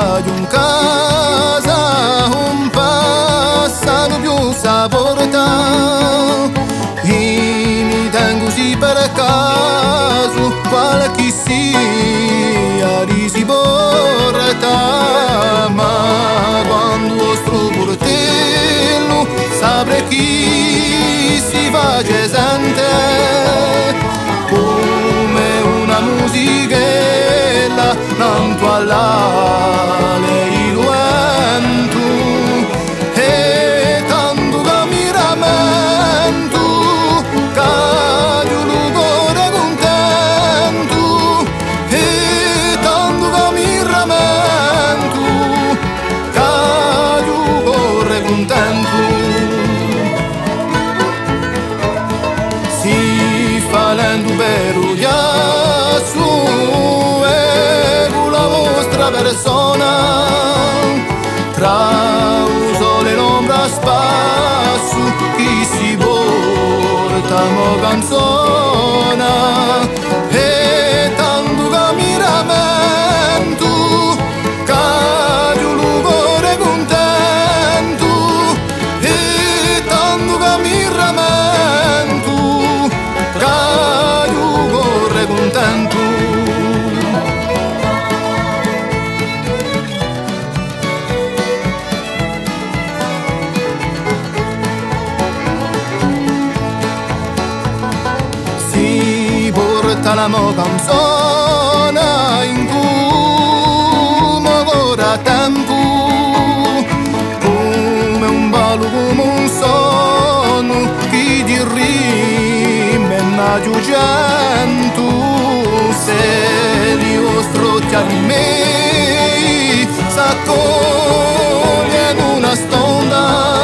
di un casa un passano più saporta e mi tengo così per caso qualche sia si porta ma quando vostro portello saprà chi si face sente come una musichella tanto all'ale il vento e tanto che mi rammento che io lo cuore contento e tanto che mi rammento che io cuore contento si fa lento per su e con la vostra persona tra il sole e l'ombra a spasso chi si porta mo canzona e tanto che mi rammento che io lo cuore contento e tanto che mi rammento che io cuore contento la mo canzone in cui ora tempo come un ballo come un sonno chi di rime ma giugento se li vostro occhiali miei s'accoglie in una stonda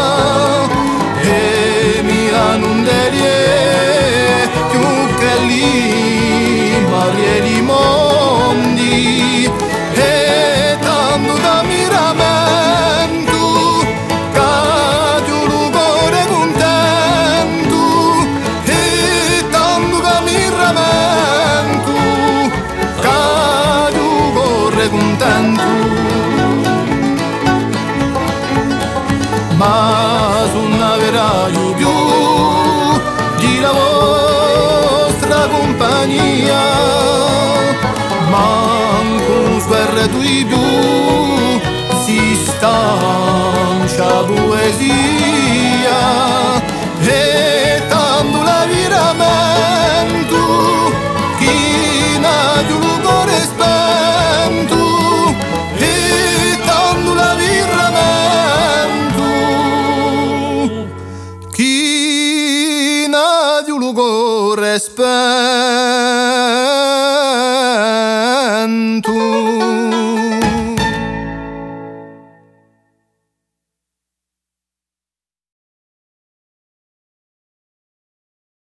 e mi hanno un delie più che lì Marieli mondi e tanto da mi rammento che io lo cuore contento e tanto da mi rammento che io cuore contento ma sono veraio più di la vostra compagnia manco sguardo di più si stancia poesia e tanto la viramento chi nadio lo cuore spento e tanto la viramento chi nadio lo cuore spento